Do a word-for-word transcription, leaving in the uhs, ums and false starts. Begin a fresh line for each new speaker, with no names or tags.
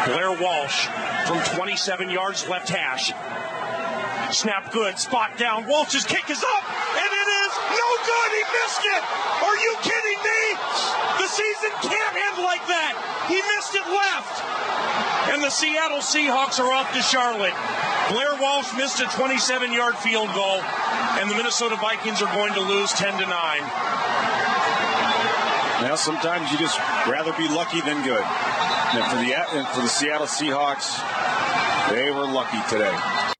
Blair Walsh from twenty-seven yards left hash. Snap good, spot down. Walsh's kick is up, and it is no good. He missed it. Are you kidding me? The season can't end like that. He missed it left. And the Seattle Seahawks are off to Charlotte. Blair Walsh missed a twenty-seven-yard field goal, and the Minnesota Vikings are going to lose ten to nine.
Now, sometimes you just rather be lucky than good. And for the, and for the Seattle Seahawks, they were lucky today.